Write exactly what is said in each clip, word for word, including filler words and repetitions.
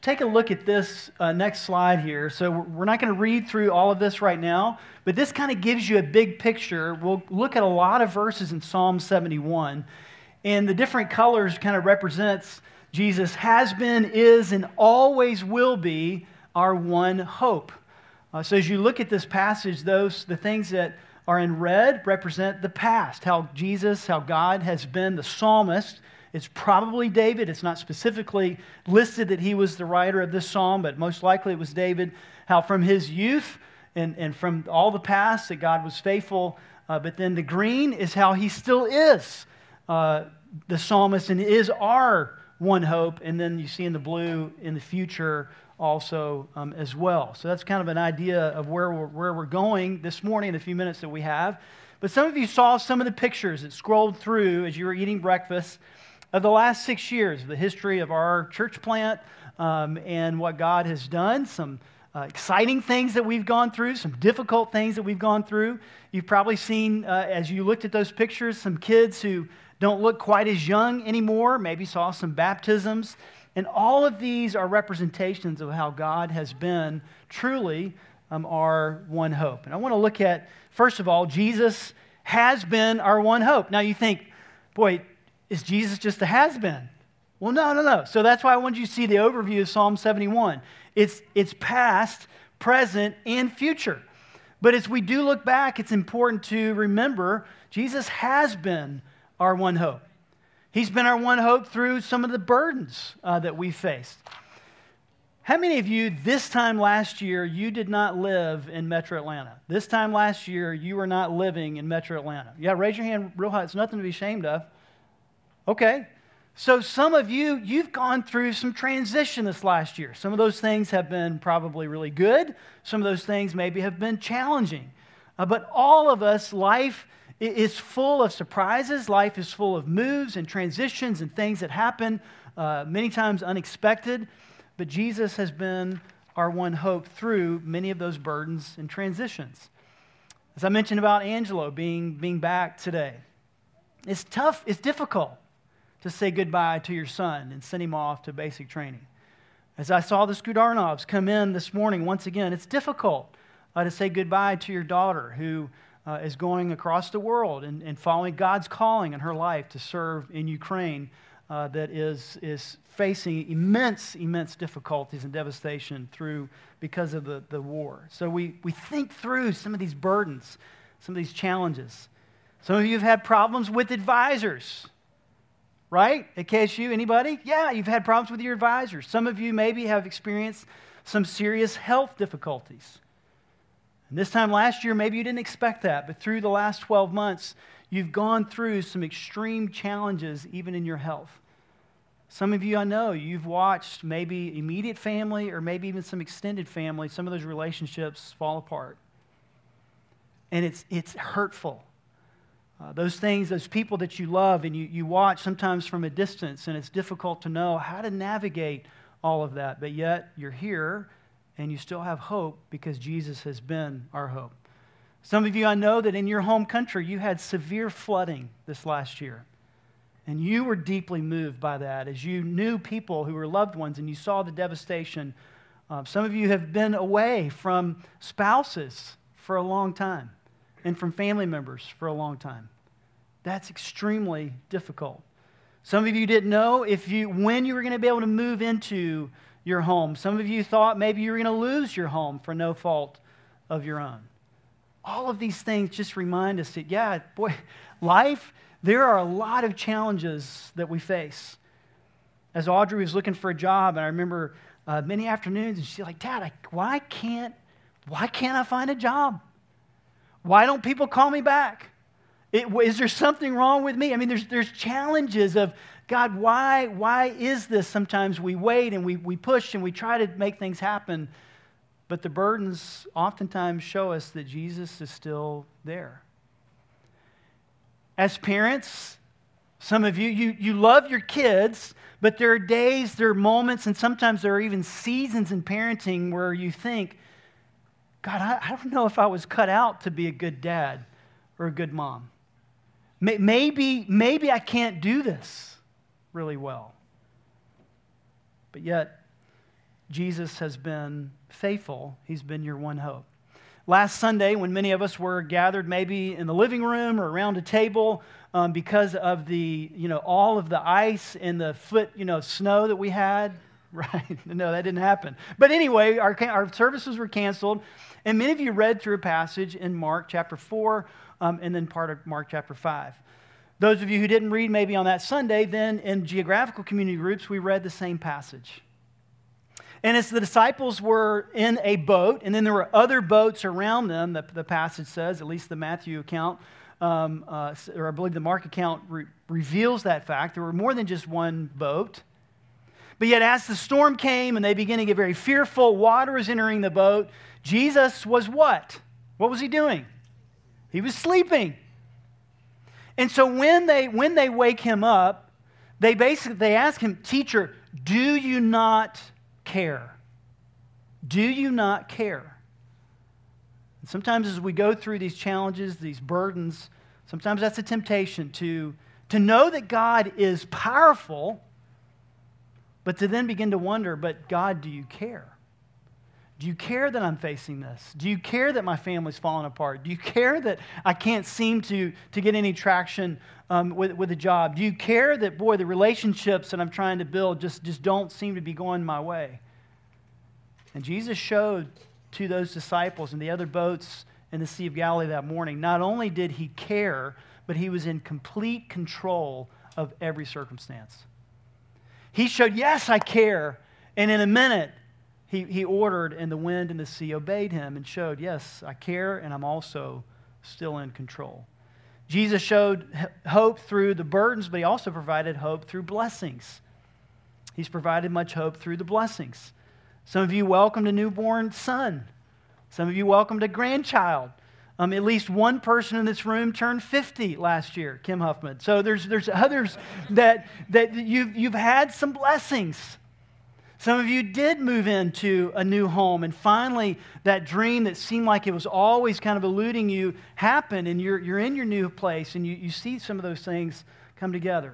take a look at this uh, next slide here. So we're not going to read through all of this right now, but this kind of gives you a big picture. We'll look at a lot of verses in Psalm seventy-one, and the different colors kind of represents Jesus has been, is, and always will be our one hope. Uh, so as you look at this passage, those the things that are in red represent the past, how Jesus, how God has been the psalmist. It's probably David. It's not specifically listed that he was the writer of this psalm, but most likely it was David. How from his youth and, and from all the past that God was faithful. Uh, but then the green is how he still is uh, the psalmist and is our one hope. And then you see in the blue in the future also um, as well. So that's kind of an idea of where we're, where we're going this morning in the few minutes that we have. But some of you saw some of the pictures that scrolled through as you were eating breakfast of the last six years, the history of our church plant um, and what God has done, some uh, exciting things that we've gone through, some difficult things that we've gone through. You've probably seen, uh, as you looked at those pictures, some kids who don't look quite as young anymore, maybe saw some baptisms. And all of these are representations of how God has been truly um, our one hope. And I want to look at, first of all, Jesus has been our one hope. Now you think, boy, is Jesus just a has-been? Well, no, no, no. So that's why I wanted you to see the overview of Psalm seventy-one. It's, it's past, present, and future. But as we do look back, it's important to remember Jesus has been our one hope. He's been our one hope through some of the burdens uh, that we faced. How many of you, this time last year, you did not live in Metro Atlanta? This time last year, you were not living in Metro Atlanta. Yeah, raise your hand real high. It's nothing to be ashamed of. Okay. So some of you, you've gone through some transition this last year. Some of those things have been probably really good. Some of those things maybe have been challenging. Uh, but all of us, life is full of surprises. Life is full of moves and transitions and things that happen, uh, many times unexpected. But Jesus has been our one hope through many of those burdens and transitions. As I mentioned about Angelo being, being back today, it's tough, it's difficult to say goodbye to your son and send him off to basic training. As I saw the Skudarnovs come in this morning, once again, it's difficult uh, to say goodbye to your daughter who uh, is going across the world and, and following God's calling in her life to serve in Ukraine uh, that is, is facing immense, immense difficulties and devastation through because of the, the war. So we, we think through some of these burdens, some of these challenges. Some of you have had problems with advisors. Right? At K S U, anybody? Yeah, you've had problems with your advisors. Some of you maybe have experienced some serious health difficulties. And this time last year, maybe you didn't expect that, but through the last twelve months, you've gone through some extreme challenges even in your health. Some of you, I know, you've watched maybe immediate family or maybe even some extended family, some of those relationships fall apart. And it's it's hurtful. Uh, those things, those people that you love and you, you watch sometimes from a distance, and it's difficult to know how to navigate all of that. But yet, you're here, and you still have hope because Jesus has been our hope. Some of you, I know that in your home country, you had severe flooding this last year. And you were deeply moved by that as you knew people who were loved ones and you saw the devastation. Uh, some of you have been away from spouses for a long time and from family members for a long time. That's extremely difficult. Some of you didn't know if you when you were going to be able to move into your home. Some of you thought maybe you were going to lose your home for no fault of your own. All of these things just remind us that, yeah, boy, life, there are a lot of challenges that we face. As Audrey was looking for a job, and I remember uh, many afternoons, and she's like, Dad, I, why can't, why can't I find a job? Why don't people call me back? It, is there something wrong with me? I mean, there's there's challenges of, God, why why is this? Sometimes we wait and we, we push and we try to make things happen, but the burdens oftentimes show us that Jesus is still there. As parents, some of you, you, you love your kids, but there are days, there are moments, and sometimes there are even seasons in parenting where you think, God, I, I don't know if I was cut out to be a good dad or a good mom. Maybe, maybe I can't do this really well. But yet, Jesus has been faithful. He's been your one hope. Last Sunday, when many of us were gathered maybe in the living room or around a table um, because of the, you know, all of the ice and the foot, you know, snow that we had, right? No, that didn't happen. But anyway, our, our services were canceled, and many of you read through a passage in Mark chapter four um, and then part of Mark chapter five. Those of you who didn't read maybe on that Sunday, then in geographical community groups, we read the same passage. And as the disciples were in a boat, and then there were other boats around them, the, the passage says, at least the Matthew account, um, uh, or I believe the Mark account re- reveals that fact. There were more than just one boat. But yet as the storm came and they began to get very fearful, water was entering the boat, Jesus was what? What was he doing? He was sleeping. And so when they when they wake him up, they basically they ask him, "Teacher, do you not care? Do you not care?" And sometimes as we go through these challenges, these burdens, sometimes that's a temptation to, to know that God is powerful, but to then begin to wonder, but God, do you care? Do you care that I'm facing this? Do you care that my family's falling apart? Do you care that I can't seem to, to get any traction um, with, with a job? Do you care that, boy, the relationships that I'm trying to build just, just don't seem to be going my way? And Jesus showed to those disciples and the other boats in the Sea of Galilee that morning, not only did he care, but he was in complete control of every circumstance. He showed, yes, I care. And in a minute, He, he ordered, and the wind and the sea obeyed him and showed, yes, I care, and I'm also still in control. Jesus showed hope through the burdens, but he also provided hope through blessings. He's provided much hope through the blessings. Some of you welcomed a newborn son. Some of you welcomed a grandchild. Um, at least one person in this room turned fifty last year, Kim Huffman. So there's there's others that, that you've, you've had some blessings. Some of you did move into a new home, and finally that dream that seemed like it was always kind of eluding you happened, and you're, you're in your new place, and you, you see some of those things come together.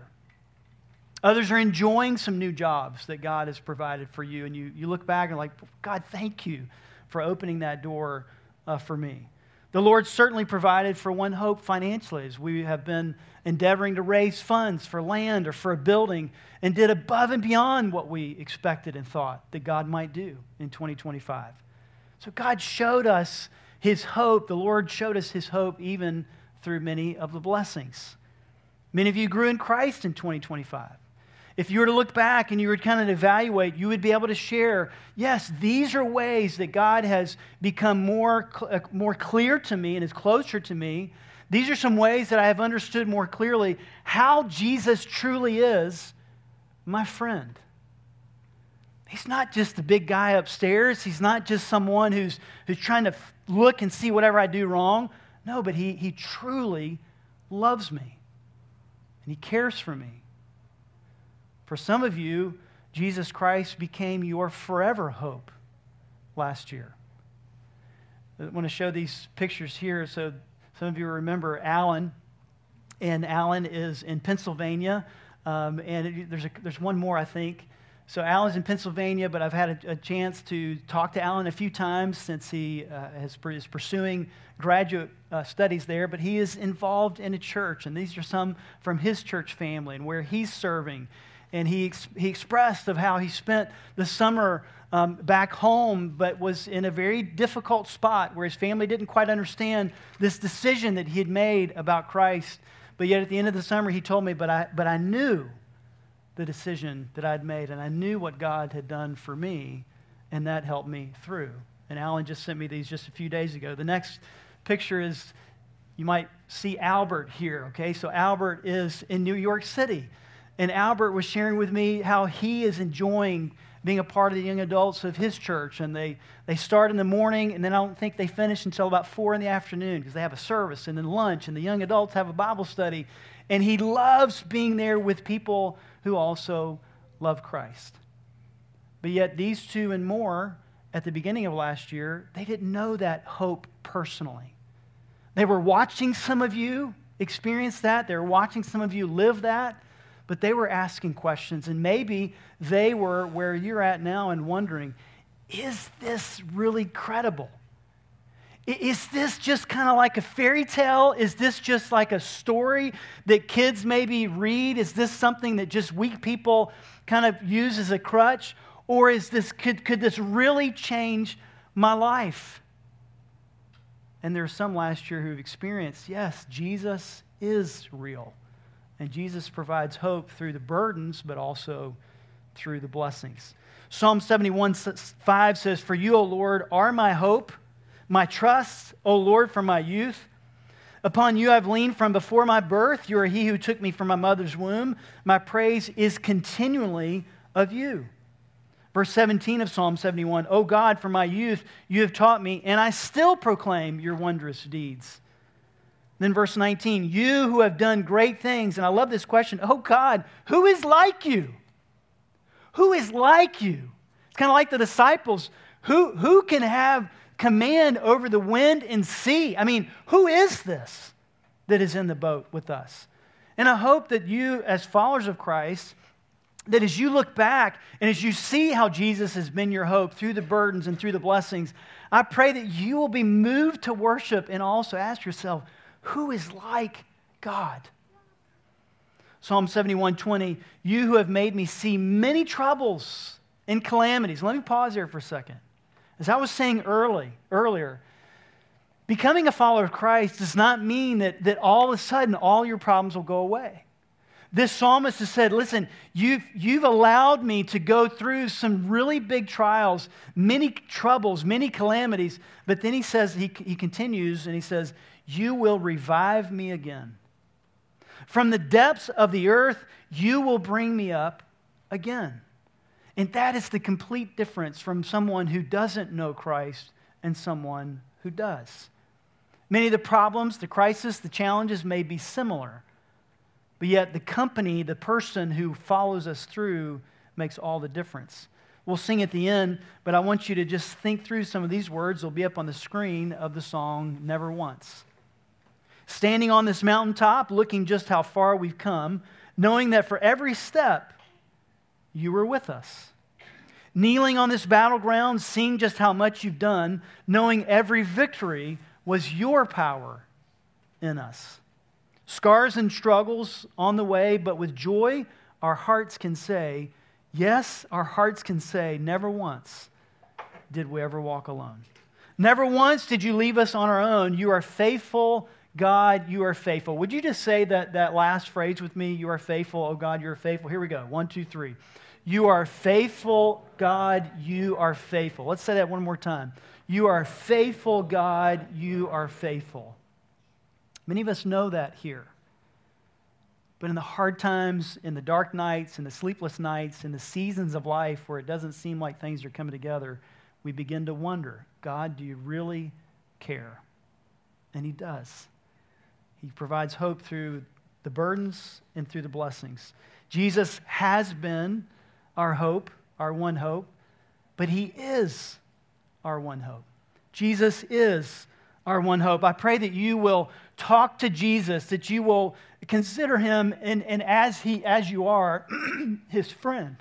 Others are enjoying some new jobs that God has provided for you, and you, you look back and like, God, thank you for opening that door uh, for me. The Lord certainly provided for One Hope financially as we have been endeavoring to raise funds for land or for a building and did above and beyond what we expected and thought that God might do in twenty twenty-five. So God showed us His hope. The Lord showed us His hope even through many of the blessings. Many of you grew in Christ in twenty twenty-five. If you were to look back and you would kind of evaluate, you would be able to share, yes, these are ways that God has become more, more clear to me and is closer to me. These are some ways that I have understood more clearly how Jesus truly is my friend. He's not just the big guy upstairs. He's not just someone who's, who's trying to look and see whatever I do wrong. No, but he, he truly loves me. And He cares for me. For some of you, Jesus Christ became your forever hope last year. I want to show these pictures here so some of you remember Alan. And Alan is in Pennsylvania. Um, and it, there's, a, there's one more, I think. So Alan's in Pennsylvania, but I've had a, a chance to talk to Alan a few times since he uh, has, is pursuing graduate uh, studies there. But he is involved in a church, and these are some from his church family and where he's serving. And he ex- he expressed of how he spent the summer um, back home, but was in a very difficult spot where his family didn't quite understand this decision that he had made about Christ. But yet at the end of the summer, he told me, but I, but I knew the decision that I'd made, and I knew what God had done for me, and that helped me through. And Alan just sent me these just a few days ago. The next picture is, you might see Albert here, okay? So Albert is in New York City. And Albert was sharing with me how he is enjoying being a part of the young adults of his church. And they, they start in the morning, and then I don't think they finish until about four in the afternoon because they have a service and then lunch, and the young adults have a Bible study. And he loves being there with people who also love Christ. But yet these two and more, at the beginning of last year, they didn't know that hope personally. They were watching some of you experience that. They were watching some of you live that. But they were asking questions, and maybe they were where you're at now and wondering, is this really credible? Is this just kind of like a fairy tale? Is this just like a story that kids maybe read? Is this something that just weak people kind of use as a crutch? Or is this could, could this really change my life? And there are some last year who've experienced, yes, Jesus is real. And Jesus provides hope through the burdens, but also through the blessings. Psalm seventy-one five says, "For you, O Lord, are my hope, my trust, O Lord, from my youth. Upon you I've leaned from before my birth. You are he who took me from my mother's womb. My praise is continually of you." Verse seventeen of Psalm seventy-one, "O God, from my youth you have taught me, and I still proclaim your wondrous deeds." Then verse nineteen, "You who have done great things," and I love this question, "O God, who is like you?" Who is like you? It's kind of like the disciples. Who, who can have command over the wind and sea? I mean, who is this that is in the boat with us? And I hope that you, as followers of Christ, that as you look back and as you see how Jesus has been your hope through the burdens and through the blessings, I pray that you will be moved to worship and also ask yourself, who is like God? Psalm seventy-one twenty, "You who have made me see many troubles and calamities." Let me pause here for a second. As I was saying early, earlier, becoming a follower of Christ does not mean that, that all of a sudden all your problems will go away. This psalmist has said, listen, you've, you've allowed me to go through some really big trials, many troubles, many calamities, but then he says, he, he continues and he says, "You will revive me again. From the depths of the earth, you will bring me up again." And that is the complete difference from someone who doesn't know Christ and someone who does. Many of the problems, the crisis, the challenges may be similar, but yet the company, the person who follows us through makes all the difference. We'll sing at the end, but I want you to just think through some of these words. They'll be up on the screen of the song, "Never Once." Standing on this mountaintop, looking just how far we've come, knowing that for every step, you were with us. Kneeling on this battleground, seeing just how much you've done, knowing every victory was your power in us. Scars and struggles on the way, but with joy, our hearts can say, yes, our hearts can say, never once did we ever walk alone. Never once did you leave us on our own. You are faithful, God, you are faithful. Would you just say that, that last phrase with me? You are faithful, oh God, you are faithful. Here we go. One, two, three. You are faithful, God, you are faithful. Let's say that one more time. You are faithful, God, you are faithful. Many of us know that here. But in the hard times, in the dark nights, in the sleepless nights, in the seasons of life where it doesn't seem like things are coming together, we begin to wonder, God, do you really care? And He does. He provides hope through the burdens and through the blessings. Jesus has been our hope, our one hope, but He is our one hope. Jesus is our one hope. I pray that you will talk to Jesus, that you will consider Him and, and as He, as you are, His friend,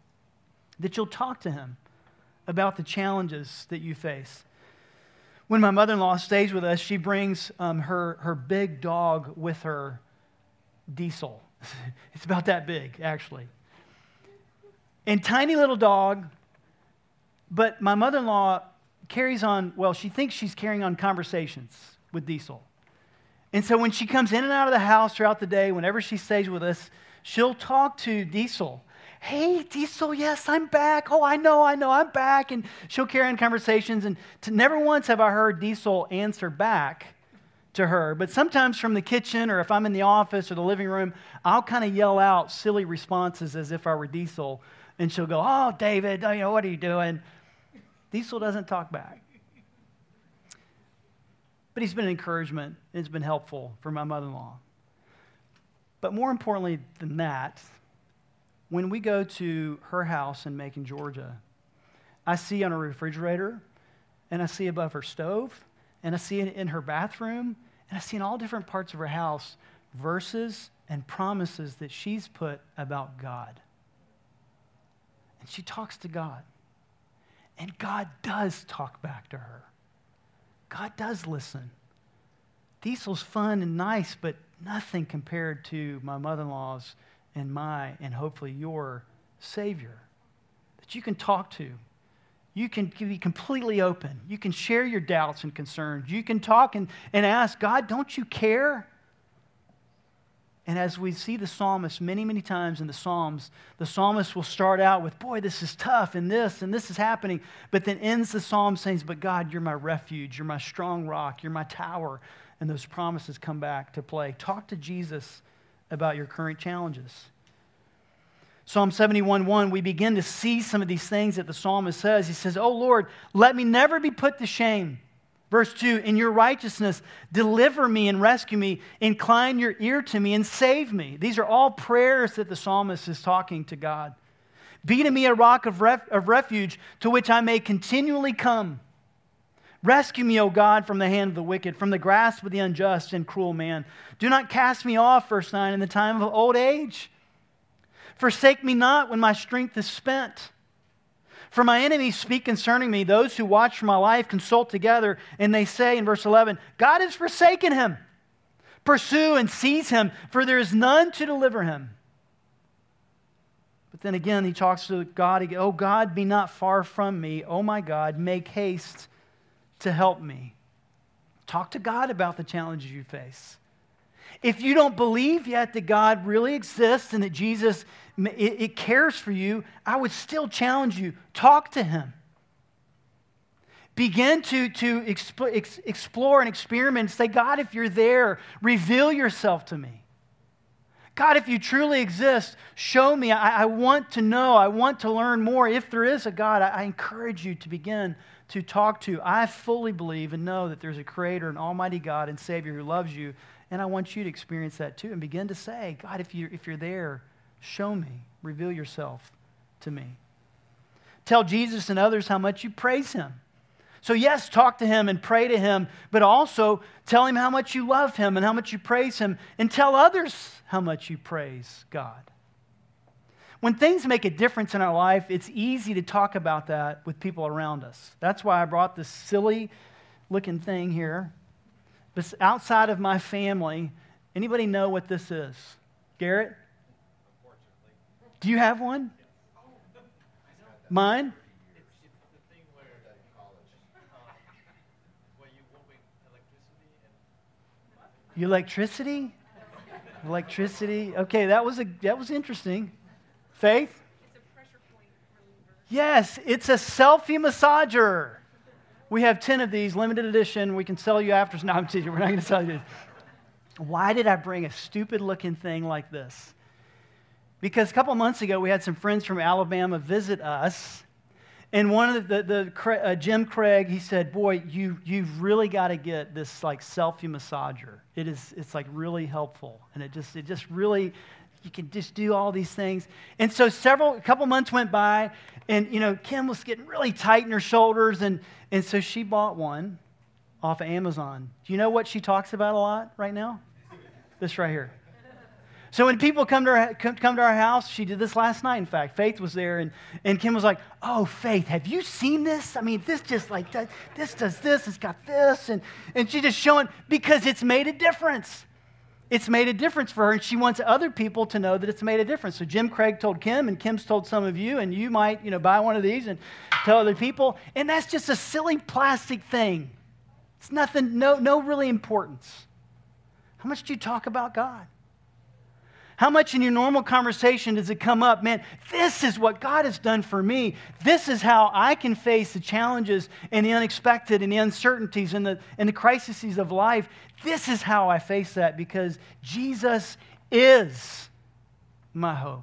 that you'll talk to Him about the challenges that you face. When my mother-in-law stays with us, she brings um, her, her big dog with her, Diesel. It's about that big, actually. And tiny little dog, but my mother-in-law carries on, well, she thinks she's carrying on conversations with Diesel. And so when she comes in and out of the house throughout the day, whenever she stays with us, she'll talk to Diesel. Hey, Diesel, yes, I'm back. Oh, I know, I know, I'm back. And she'll carry on conversations. And to, never once have I heard Diesel answer back to her. But sometimes from the kitchen or if I'm in the office or the living room, I'll kind of yell out silly responses as if I were Diesel. And she'll go, oh, David, you know, what are you doing? Diesel doesn't talk back. But he's been an encouragement. It's been helpful for my mother-in-law. But more importantly than that, when we go to her house in Macon, Georgia, I see on her refrigerator, and I see above her stove, and I see it in her bathroom, and I see in all different parts of her house verses and promises that she's put about God. And she talks to God. And God does talk back to her. God does listen. Diesel's fun and nice, but nothing compared to my mother-in-law's and my, and hopefully your Savior that you can talk to. You can be completely open. You can share your doubts and concerns. You can talk and, and ask, God, don't you care? And as we see the psalmist many, many times in the Psalms, the psalmist will start out with, boy, this is tough, and this, and this is happening, but then ends the psalm saying, but God, you're my refuge, you're my strong rock, you're my tower, and those promises come back to play. Talk to Jesus about your current challenges. Psalm seventy-one one, we begin to see some of these things that the psalmist says. He says, oh Lord, let me never be put to shame. Verse two, in your righteousness, deliver me and rescue me. Incline your ear to me and save me. These are all prayers that the psalmist is talking to God. Be to me a rock of, ref- of refuge to which I may continually come. Rescue me, O God, from the hand of the wicked, from the grasp of the unjust and cruel man. Do not cast me off, verse nine, in the time of old age. Forsake me not when my strength is spent. For my enemies speak concerning me. Those who watch for my life consult together, and they say in verse eleven, God has forsaken him. Pursue and seize him, for there is none to deliver him. But then again, he talks to God. Oh God, be not far from me. Oh my God, make haste to help me. Talk to God about the challenges you face. If you don't believe yet that God really exists and that Jesus it, it cares for you, I would still challenge you. Talk to him. Begin to, to exp- ex- explore and experiment. Say, God, if you're there, reveal yourself to me. God, if you truly exist, show me. I, I want to know. I want to learn more. If there is a God, I, I encourage you to begin to talk to. I fully believe and know that there's a creator, an almighty God and Savior who loves you. And I want you to experience that too. And begin to say, God, if you're, if you're there, show me. Reveal yourself to me. Tell Jesus and others how much you praise him. So yes, talk to him and pray to him, but also tell him how much you love him and how much you praise him, and tell others how much you praise God. When things make a difference in our life, it's easy to talk about that with people around us. That's why I brought this silly looking thing here. But outside of my family, anybody know what this is? Garrett? Do you have one? Mine? Electricity? Electricity? Okay, that was a that was interesting. Faith? It's a pressure point reliever. Yes, it's a selfie massager. We have ten of these, limited edition. We can sell you after. No, I'm teasing. We're not going to sell you this. Why did I bring a stupid-looking thing like this? Because a couple months ago, we had some friends from Alabama visit us. And one of the, the, the uh, Jim Craig, he said, boy, you, you've really got to get this like selfie massager. It is, it's like really helpful. And it just, it just really, you can just do all these things. And so several, a couple months went by, and, you know, Kim was getting really tight in her shoulders. And, and so she bought one off of Amazon. Do you know what she talks about a lot right now? This right here. So when people come to our, come, come to our house, she did this last night, in fact. Faith was there, and, and Kim was like, oh, Faith, have you seen this? I mean, this just like, does, this does this, it's got this. And, and she just showing, because it's made a difference. It's made a difference for her, and she wants other people to know that it's made a difference. So Jim Craig told Kim, and Kim's told some of you, and you might, you know, buy one of these and tell other people. And that's just a silly plastic thing. It's nothing, no, no really importance. How much do you talk about God? How much in your normal conversation does it come up? Man, this is what God has done for me. This is how I can face the challenges and the unexpected and the uncertainties and the, and the crises of life. This is how I face that, because Jesus is my hope.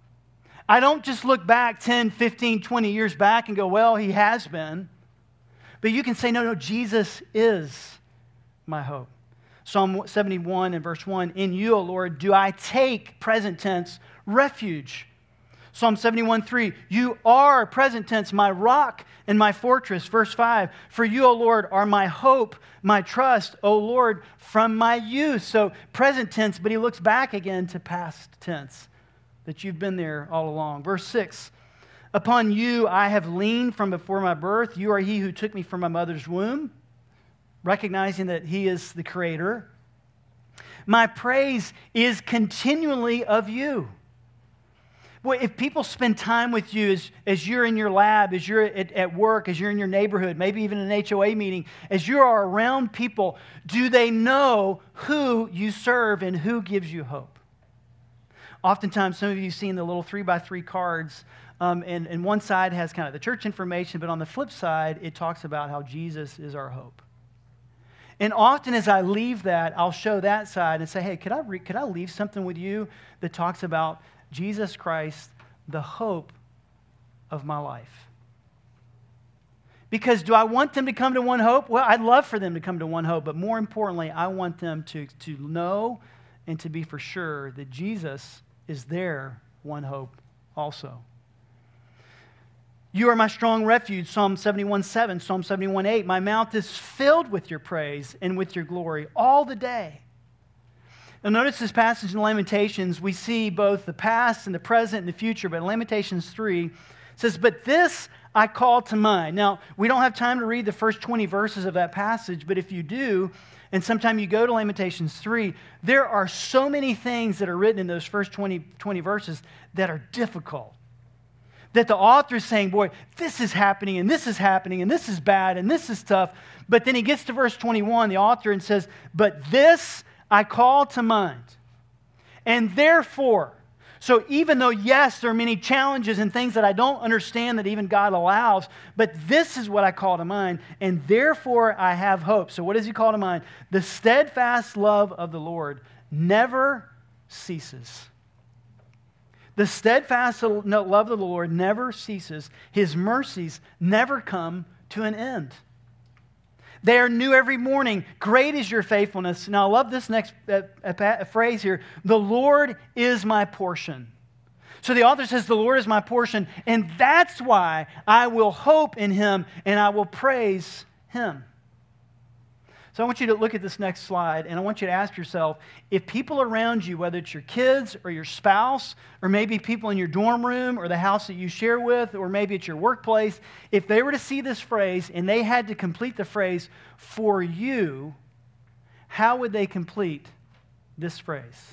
I don't just look back ten, fifteen, twenty years back and go, well, he has been. But you can say, no, no, Jesus is my hope. Psalm seventy-one and verse one, in you, O Lord, do I take, present tense, refuge. Psalm seventy-one three, you are, present tense, my rock and my fortress. Verse five, for you, O Lord, are my hope, my trust, O Lord, from my youth. So present tense, but he looks back again to past tense, that you've been there all along. Verse six, Upon you I have leaned from before my birth. You are he who took me from my mother's womb, recognizing that he is the creator. My praise is continually of you. Boy, if people spend time with you as, as you're in your lab, as you're at, at work, as you're in your neighborhood, maybe even an H O A meeting, as you are around people, do they know who you serve and who gives you hope? Oftentimes, some of you have seen the little three by three cards, um, and, and one side has kind of the church information, but on the flip side, it talks about how Jesus is our hope. And often as I leave that, I'll show that side and say, hey, could I, re- could I leave something with you that talks about Jesus Christ, the hope of my life? Because do I want them to come to one hope? Well, I'd love for them to come to one hope, but more importantly, I want them to, to know and to be for sure that Jesus is their one hope also. You are my strong refuge, Psalm seventy-one seven, Psalm seventy-one eight. My mouth is filled with your praise and with your glory all the day. Now notice this passage in Lamentations, we see both the past and the present and the future, but Lamentations three says, but this I call to mind. Now, we don't have time to read the first twenty verses of that passage, but if you do, and sometime you go to Lamentations three, there are so many things that are written in those first twenty, twenty verses that are difficult. That the author is saying, boy, this is happening, and this is happening, and this is bad, and this is tough. But then he gets to verse twenty-one, the author, and says, but this I call to mind. And therefore, so even though, yes, there are many challenges and things that I don't understand that even God allows, but this is what I call to mind, and therefore I have hope. So what does he call to mind? The steadfast love of the Lord never ceases. The steadfast love of the Lord never ceases. His mercies never come to an end. They are new every morning. Great is your faithfulness. Now, I love this next uh, uh, phrase here. The Lord is my portion. So the author says, the Lord is my portion, and that's why I will hope in him and I will praise him. So I want you to look at this next slide, and I want you to ask yourself, if people around you, whether it's your kids or your spouse, or maybe people in your dorm room or the house that you share with, or maybe it's your workplace, if they were to see this phrase and they had to complete the phrase, for you, how would they complete this phrase?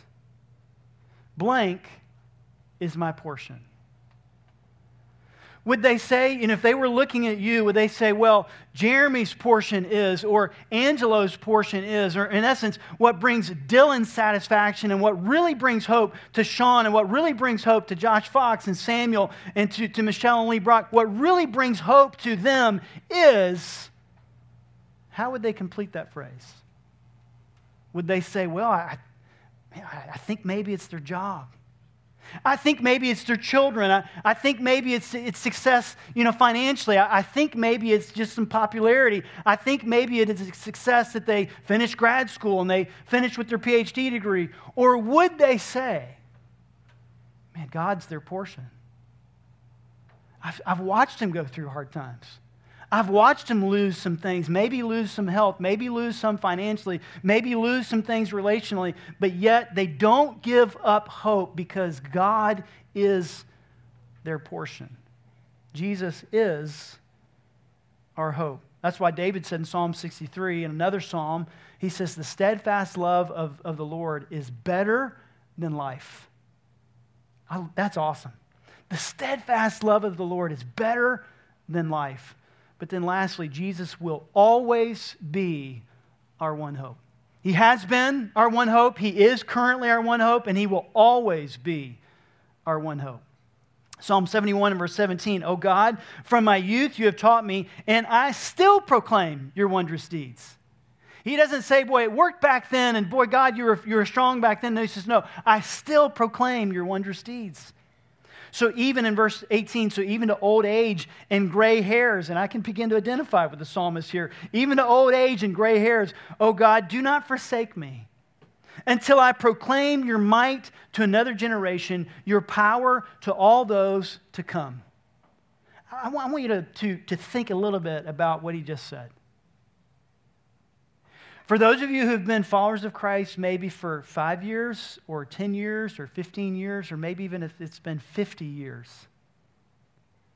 Blank is my portion. Would they say, and if they were looking at you, would they say, well, Jeremy's portion is, or Angelo's portion is, or in essence, what brings Dylan satisfaction and what really brings hope to Sean and what really brings hope to Josh Fox and Samuel and to, to Michelle and Lee Brock, what really brings hope to them is, how would they complete that phrase? Would they say, well, I, I think maybe it's their job. I think maybe it's their children. I, I think maybe it's it's success, you know, financially. I, I think maybe it's just some popularity. I think maybe it is a success that they finish grad school and they finish with their P H D degree. Or would they say, man, God's their portion. I've, I've watched them go through hard times. I've watched them lose some things, maybe lose some health, maybe lose some financially, maybe lose some things relationally, but yet they don't give up hope because God is their portion. Jesus is our hope. That's why David said in Psalm sixty-three, in another psalm, he says, the steadfast love of, of the Lord is better than life. I, that's awesome. The steadfast love of the Lord is better than life. But then lastly, Jesus will always be our one hope. He has been our one hope. He is currently our one hope, and he will always be our one hope. Psalm seventy-one and verse seventeen, O God, from my youth you have taught me, and I still proclaim your wondrous deeds. He doesn't say, boy, it worked back then, and boy, God, you were, you were strong back then. No, he says, no, I still proclaim your wondrous deeds. So even in verse eighteen, so even to old age and gray hairs, and I can begin to identify with the psalmist here, even to old age and gray hairs, O God, do not forsake me until I proclaim your might to another generation, your power to all those to come. I want, I want you to, to, to think a little bit about what he just said. For those of you who have been followers of Christ maybe for five years or ten years or fifteen years or maybe even if it's been fifty years,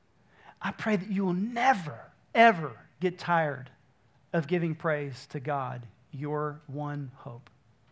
I pray that you will never, ever get tired of giving praise to God, your one hope.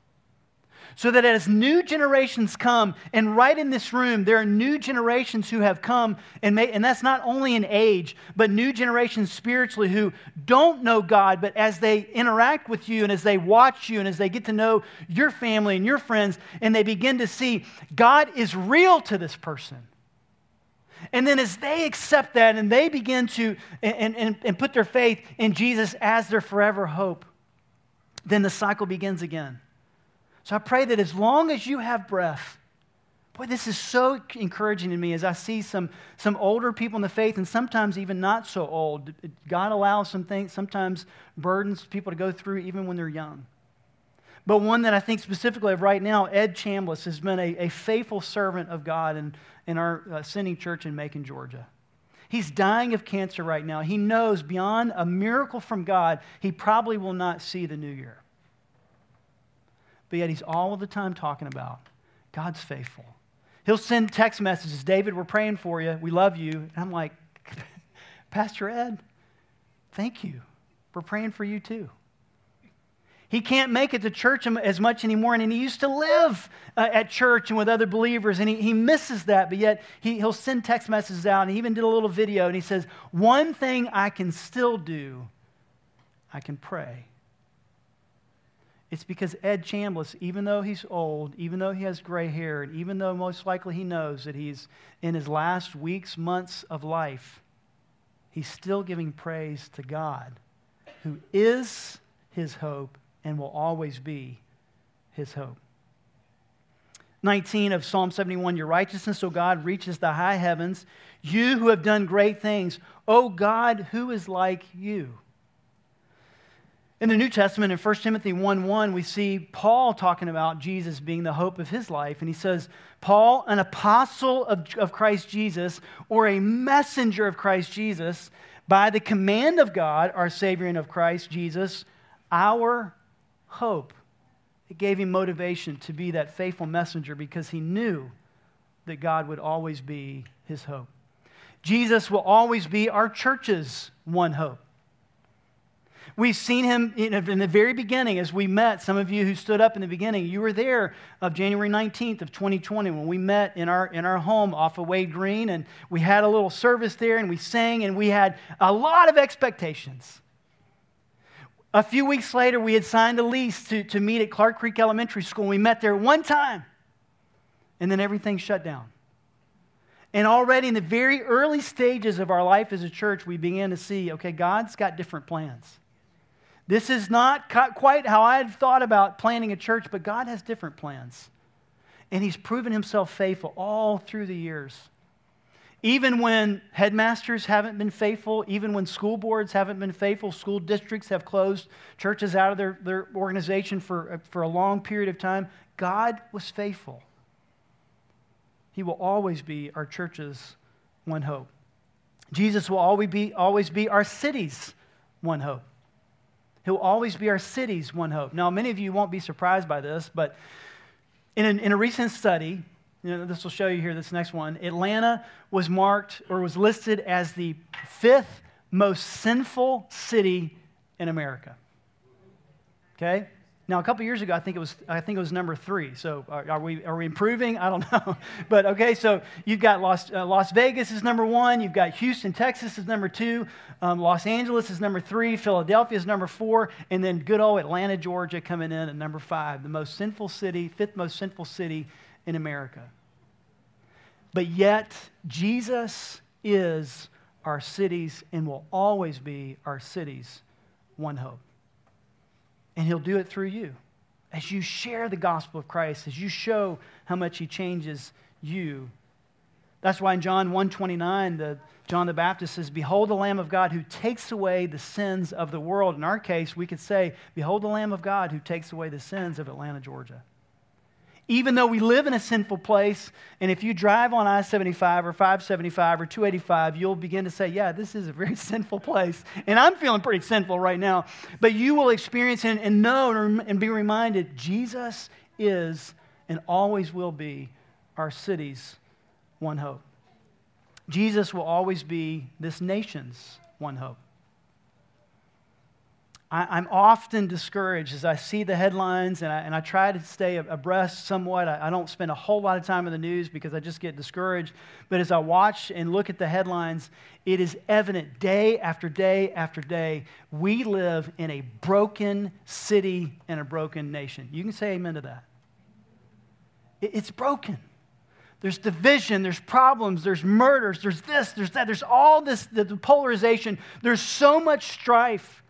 So that as new generations come, and right in this room, there are new generations who have come, and, may, and that's not only in age, but new generations spiritually who don't know God, but as they interact with you and as they watch you and as they get to know your family and your friends, and they begin to see God is real to this person. And then as they accept that and they begin to and, and, and put their faith in Jesus as their forever hope, then the cycle begins again. So I pray that as long as you have breath, boy, this is so encouraging to me as I see some, some older people in the faith and sometimes even not so old. God allows some things, sometimes burdens people to go through even when they're young. But one that I think specifically of right now, Ed Chambliss has been a, a faithful servant of God in, in our uh, sending church in Macon, Georgia. He's dying of cancer right now. He knows beyond a miracle from God, he probably will not see the new year. But yet he's all of the time talking about God's faithful. He'll send text messages, David, we're praying for you. We love you. And I'm like, Pastor Ed, thank you. We're praying for you too. He can't make it to church as much anymore, and he used to live uh, at church and with other believers, and he, he misses that, but yet he, he'll send text messages out, and he even did a little video, and he says, one thing I can still do, I can pray. It's because Ed Chambliss, even though he's old, even though he has gray hair, and even though most likely he knows that he's in his last weeks, months of life, he's still giving praise to God, who is his hope and will always be his hope. nineteen of Psalm seventy-one, your righteousness, O God, reaches the high heavens. You who have done great things, O God, who is like you? In the New Testament, in First Timothy one one, we see Paul talking about Jesus being the hope of his life. And he says, Paul, an apostle of, of Christ Jesus, or a messenger of Christ Jesus, by the command of God, our Savior, and of Christ Jesus, our hope. It gave him motivation to be that faithful messenger because he knew that God would always be his hope. Jesus will always be our church's one hope. We've seen him in the very beginning as we met. Some of you who stood up in the beginning, you were there of January nineteenth of twenty twenty when we met in our, in our home off of Wade Green, and we had a little service there and we sang and we had a lot of expectations. A few weeks later, we had signed a lease to, to meet at Clark Creek Elementary School. We met there one time, and then everything shut down. And already in the very early stages of our life as a church, we began to see, okay, God's got different plans. This is not quite how I had thought about planning a church, but God has different plans. And he's proven himself faithful all through the years. Even when headmasters haven't been faithful, even when school boards haven't been faithful, school districts have closed churches out of their, their organization for, for a long period of time, God was faithful. He will always be our church's one hope. Jesus will always be, always be our city's one hope. He'll always be our city's one hope. Now, many of you won't be surprised by this, but in a, in a recent study, you know, this will show you here, this next one, Atlanta was marked or was listed as the fifth most sinful city in America. Okay? Now, a couple years ago, I think it was I think it was number three. So, are, are we are we improving? I don't know. But okay, so you've got Las uh, Las Vegas is number one. You've got Houston, Texas is number two. Um, Los Angeles is number three. Philadelphia is number four, and then good old Atlanta, Georgia, coming in at number five, the most sinful city, fifth most sinful city in America. But yet, Jesus is our city's and will always be our city's one hope. And he'll do it through you. As you share the gospel of Christ, as you show how much he changes you. That's why in John one twenty-nine, the, John the Baptist says, behold the Lamb of God who takes away the sins of the world. In our case, we could say, behold the Lamb of God who takes away the sins of Atlanta, Georgia. Even though we live in a sinful place, and if you drive on I seventy-five or five seventy-five or two eighty-five, you'll begin to say, yeah, this is a very sinful place. And I'm feeling pretty sinful right now. But you will experience and, and know and be reminded, Jesus is and always will be our city's one hope. Jesus will always be this nation's one hope. I, I'm often discouraged as I see the headlines, and I, and I try to stay abreast somewhat. I, I don't spend a whole lot of time in the news because I just get discouraged. But as I watch and look at the headlines, it is evident day after day after day, we live in a broken city and a broken nation. You can say amen to that. It, it's broken. There's division, there's problems, there's murders, there's this, there's that, there's all this, the, the polarization. There's so much strife.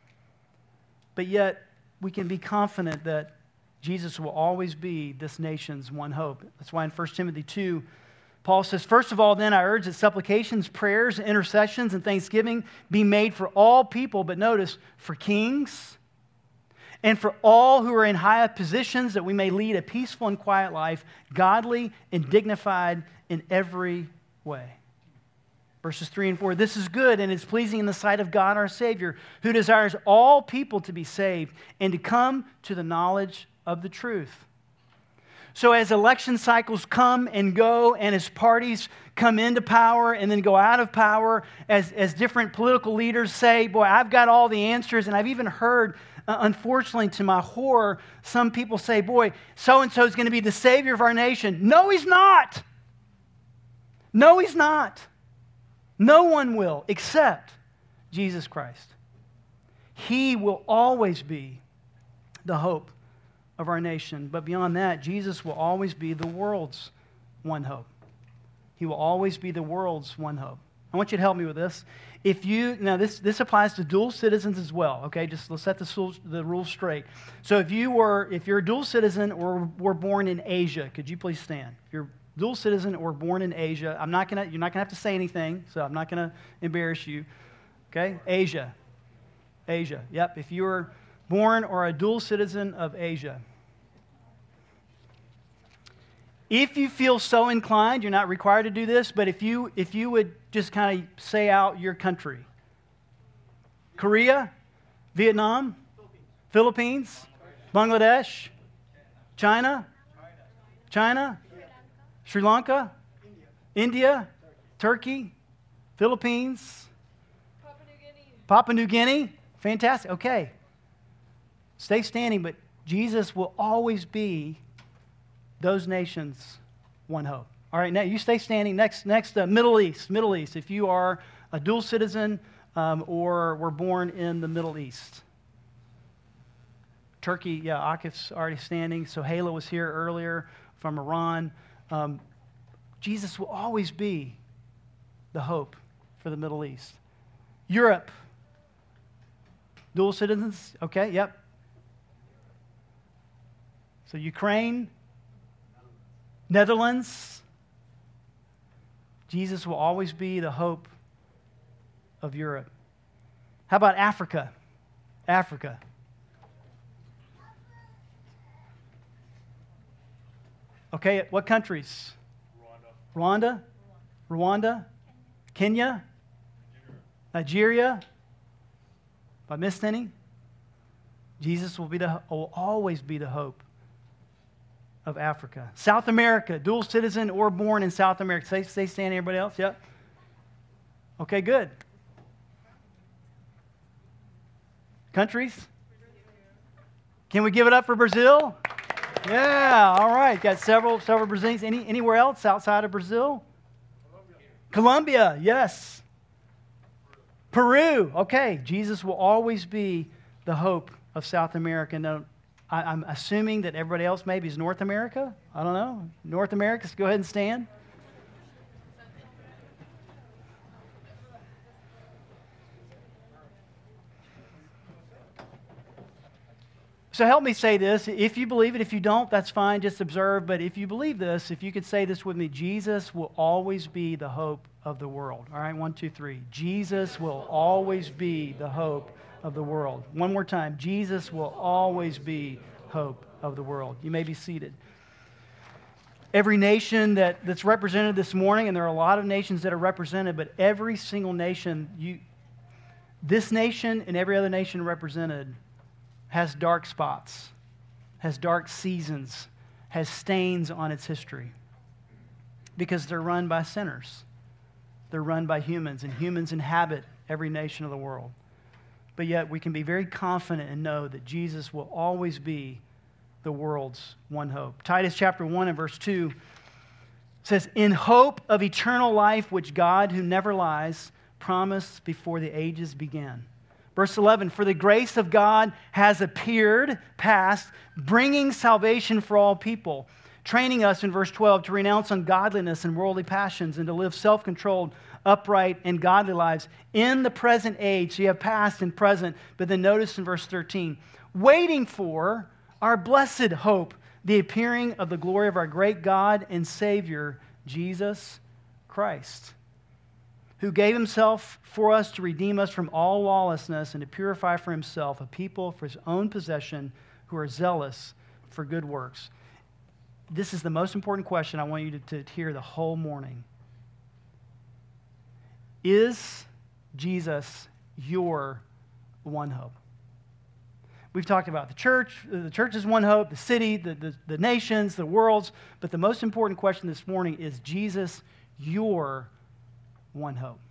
But yet, we can be confident that Jesus will always be this nation's one hope. That's why in First Timothy two, Paul says, "First of all, then, I urge that supplications, prayers, intercessions, and thanksgiving be made for all people," but notice, for kings and for all who are in high positions, that we may lead a peaceful and quiet life, godly and dignified in every way. Verses three and four, "This is good and is pleasing in the sight of God our Savior, who desires all people to be saved and to come to the knowledge of the truth." So as election cycles come and go, and as parties come into power and then go out of power, as, as different political leaders say, "Boy, I've got all the answers," and I've even heard, uh, unfortunately to my horror, some people say, "Boy, so-and-so is going to be the Savior of our nation." No, he's not. No, he's not. No one will except Jesus Christ. He will always be the hope of our nation. But beyond that, Jesus will always be the world's one hope. He will always be the world's one hope. I want you to help me with this. If you, now this, this applies to dual citizens as well, okay? Just let's set the, the rules straight. So if you were, if you're a dual citizen or were born in Asia, could you please stand? If you're dual citizen or born in Asia, I'm not gonna, you're not gonna have to say anything, so I'm not gonna embarrass you. Okay? Asia. Asia. Yep. If you were born or a dual citizen of Asia. If you feel so inclined, you're not required to do this, but if you if you would just kind of say out your country. Korea, Vietnam, Philippines, Bangladesh, China, China, Sri Lanka, India, Turkey, Philippines, Papua New Guinea. Papua New Guinea. Fantastic. Okay. Stay standing, but Jesus will always be those nations' one hope. All right, now you stay standing. Next, next uh, Middle East. Middle East. If you are a dual citizen um, or were born in the Middle East. Turkey, yeah, Akif's already standing. So Hala was here earlier from Iran. Um, Jesus will always be the hope for the Middle East. Europe. Dual citizens? Okay, yep. So Ukraine, Netherlands. Jesus will always be the hope of Europe. How about Africa? Africa. Okay, what countries? Rwanda. Rwanda? Rwanda? Kenya? Nigeria? Have I missed any? Jesus will be the will always be the hope of Africa. South America, dual citizen or born in South America. Stay, stay standing, everybody else? Yep. Okay, good. Countries? Can we give it up for Brazil? Yeah, all right. Got several several Brazilians. Any, anywhere else outside of Brazil? Colombia. Colombia, yes. Peru. Okay, Jesus will always be the hope of South America. Now, I, I'm assuming that everybody else maybe is North America. I don't know. North America, so go ahead and stand. So help me say this. If you believe it, if you don't, that's fine. Just observe. But if you believe this, if you could say this with me, Jesus will always be the hope of the world. All right, one, two, three. Jesus will always be the hope of the world. One more time. Jesus will always be hope of the world. You may be seated. Every nation that, that's represented this morning, and there are a lot of nations that are represented, but every single nation, you, this nation and every other nation represented has dark spots, has dark seasons, has stains on its history because they're run by sinners. They're run by humans, and humans inhabit every nation of the world. But yet we can be very confident and know that Jesus will always be the world's one hope. Titus chapter one and verse two says, in hope of eternal life, which God, who never lies, promised before the ages began. Verse eleven, for the grace of God has appeared, past, bringing salvation for all people, training us in verse twelve to renounce ungodliness and worldly passions and to live self-controlled, upright, and godly lives in the present age. So you have past and present, but then notice in verse thirteen, waiting for our blessed hope, the appearing of the glory of our great God and Savior, Jesus Christ, who gave himself for us to redeem us from all lawlessness and to purify for himself a people for his own possession who are zealous for good works. This is the most important question I want you to, to hear the whole morning. Is Jesus your one hope? We've talked about the church. The church is one hope, the city, the, the, the nations, the worlds. But the most important question this morning is Jesus your one hope?